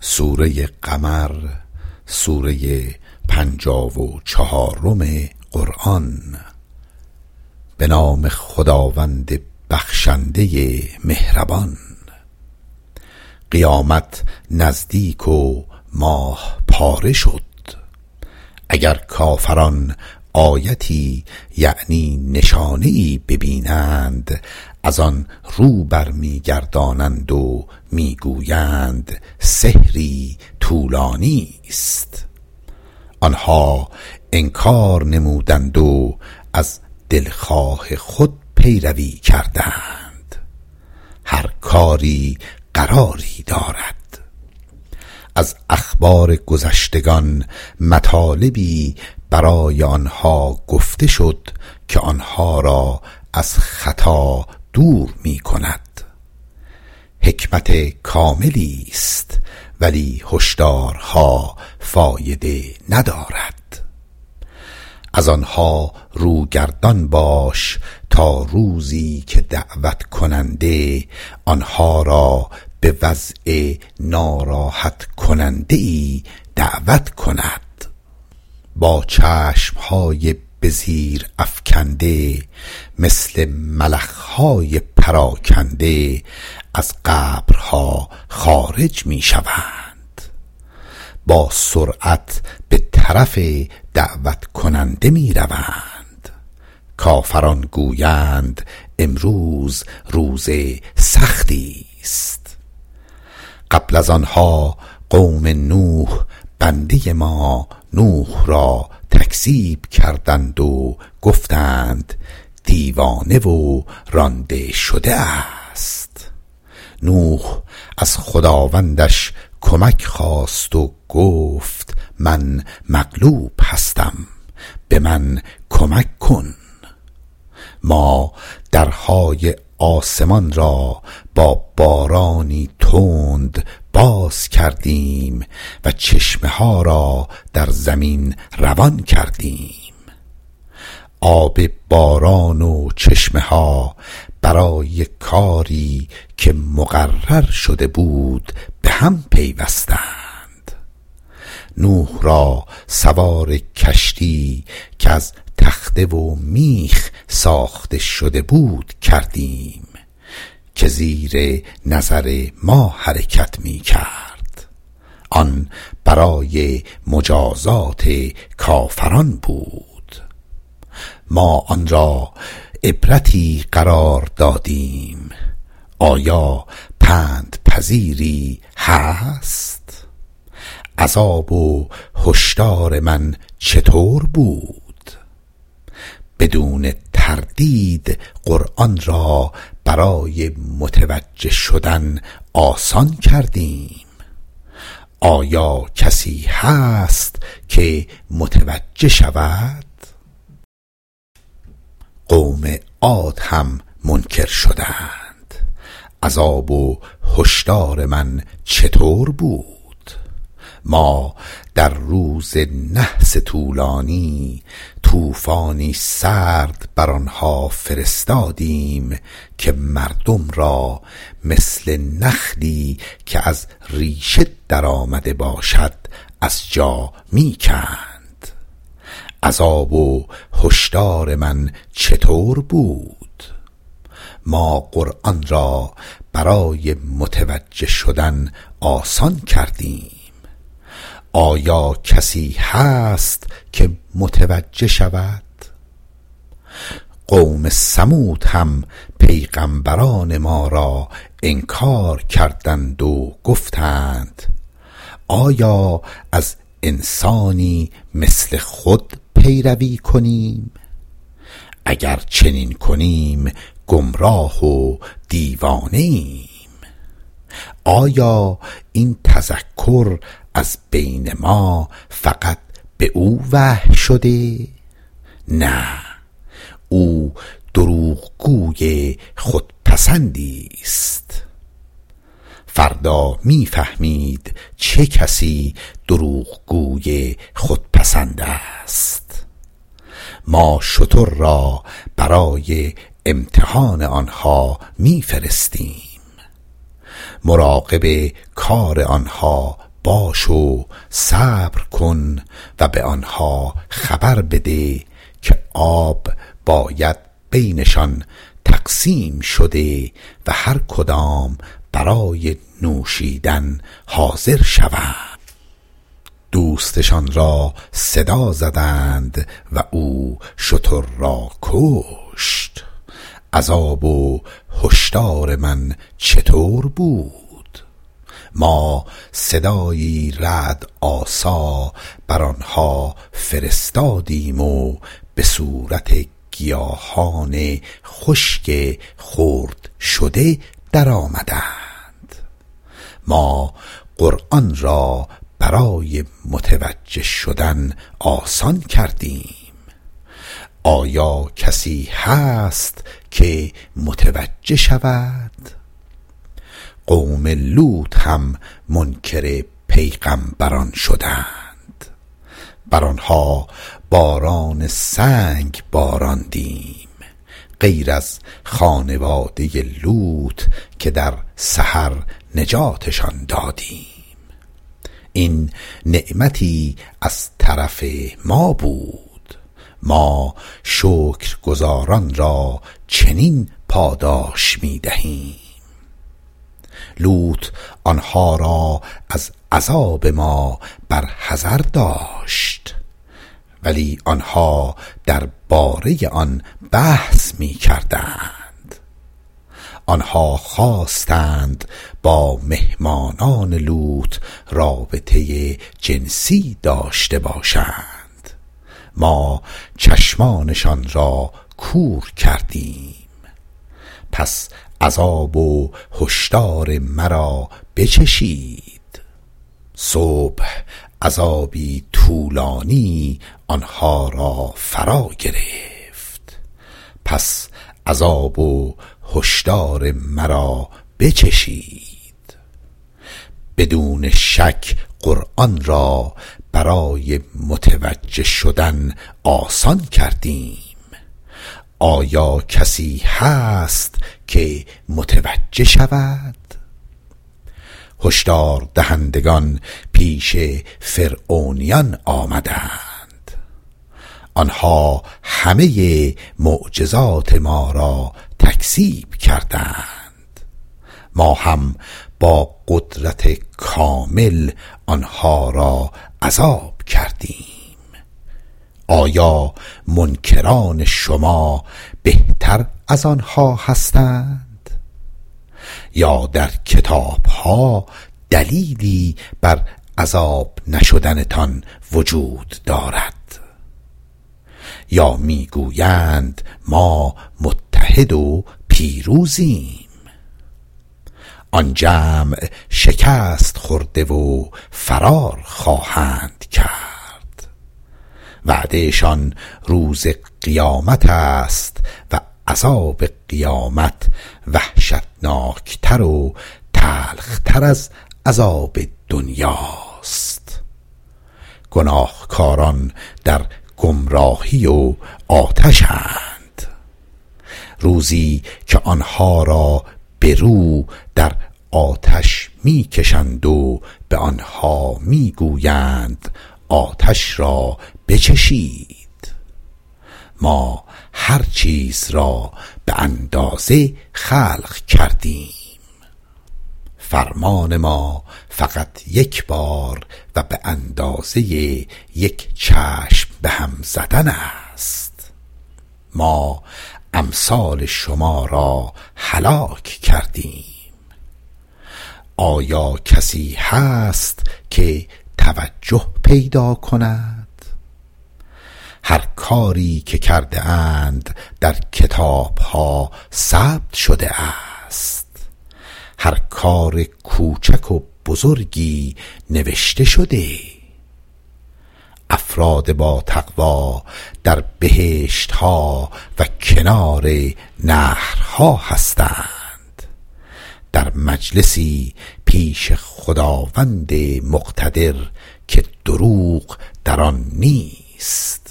سوره قمر، سوره 54 قرآن. به نام خداوند بخشنده مهربان. قیامت نزدیک و ماه پاره شد. اگر کافران آیتی یعنی نشانه‌ای ببینند، از آن رو برمیگردانند و میگویند سحری طولانی است. آنها انکار نمودند و از دلخواه خود پیروی کردند. هر کاری قراری دارد. از اخبار گذشتگان مطالبی برای آنها گفته شد که آنها را از خطا دور می کند. حکمت کاملی است، ولی هشدارها فایده ندارد. از آنها روگردان باش تا روزی که دعوت کننده آنها را به وضع ناراحت کننده ای دعوت کند. با چشمهای به زیر افکنده، مثل ملخهای پراکنده از قبرها خارج می شوند. با سرعت به طرف دعوت کننده می روند. کافران گویند امروز روز سختی است. قبل از آنها قوم نوح بنده ما نوح را تکذیب کردند و گفتند دیوانه و رانده شده است. نوح از خداوندش کمک خواست و گفت من مغلوب هستم، به من کمک کن. ما درهای آسمان را با بارانی تند باز کردیم و چشمه ها را در زمین روان کردیم. آب باران و چشمه ها برای کاری که مقرر شده بود به هم پیوستند. نوح را سوار کشتی که از تخته و میخ ساخته شده بود کردیم که زیر نظر ما حرکت می کرد. آن برای مجازات کافران بود. ما آن را عبرتی قرار دادیم. آیا پند پذیری هست؟ عذاب و هشدار من چطور بود؟ بدون تردید قرآن را برای متوجه شدن آسان کردیم. آیا کسی هست که متوجه شود؟ قوم عاد هم منکر شدند. عذاب و هشدار من چطور بود؟ ما در روز نحس طولانی طوفانی سرد بر آنها فرستادیم که مردم را مثل نخلی که از ریشه در آمده باشد از جا می کند. عذاب و هشدار من چطور بود؟ ما قرآن را برای متوجه شدن آسان کردیم. آیا کسی هست که متوجه شود؟ قوم ثمود هم پیغمبران ما را انکار کردند و گفتند آیا از انسانی مثل خود پیروی کنیم؟ اگر چنین کنیم گمراه و دیوانه ایم. آیا این تذکر از بین ما فقط به او وحی شده؟ نه، او دروغگوی خودپسندی است. فردا میفهمید چه کسی دروغگوی خودپسند است. ما شتر را برای امتحان آنها میفرستیم. مراقب کار آنها باش و صبر کن و به آنها خبر بده که آب باید بینشان تقسیم شده و هر کدام برای نوشیدن حاضر شوند. دوستشان را صدا زدند و او شتر را کشت. عذاب و هشدار من چطور بود؟ ما صدایی رعد آسا بر آنها فرستادیم و به صورت گیاهان خشک خرد شده در آمدند. ما قرآن را برای متوجه شدن آسان کردیم. آیا کسی هست که متوجه شود؟ قوم لوط هم منکر پیغمبران شدند. بر آنها باران سنگ باراندیم غیر از خانواده لوط که در سحر نجاتشان دادیم. این نعمتی از طرف ما بود. ما شکرگزاران را چنین پاداش می دهیم. لوط آنها را از عذاب ما بر حذر داشت، ولی آنها در باره آن بحث می کردند. آنها خواستند با مهمانان لوط رابطه جنسی داشته باشند. ما چشمانشان را کور کردیم. پس عذاب و هشدار مرا بچشید. صبح عذابی طولانی آنها را فرا گرفت. پس عذاب و هشدار مرا بچشید. بدون شک قرآن را برای متوجه شدن آسان کردیم. آیا کسی هست که متوجه شود؟ هشدار دهندگان پیش فرعونیان آمدند. آنها همه معجزات ما را تکذیب کردند. ما هم با قدرت کامل آنها را عذاب کردیم. آیا منکران شما بهتر از آنها هستند؟ یا در کتابها دلیلی بر عذاب نشدنتان وجود دارد؟ یا میگویند ما متحد و پیروزیم؟ آن جمع شکست خورده و فرار خواهند کرد. وعدهشان روز قیامت است و عذاب قیامت وحشتناکتر و تلختر از عذاب دنیاست. گناهکاران در گمراهی و آتشند. روزی که آنها را به رو در آتش می کشند و به آنها می گویند آتش را بچشید. ما هر چیز را به اندازه خلق کردیم. فرمان ما فقط یک بار و به اندازه یک چشم به هم زدن است. ما امثال شما را هلاک کردیم. آیا کسی هست که توجه پیدا کند؟ هر کاری که کرده اند در کتابها ثبت شده است. هر کار کوچک و بزرگی نوشته شده. افراد با تقوا در بهشتها و کنار نهرها هستند، در مجلسی پیش خداوند مقتدر که دروغ در آن نیست.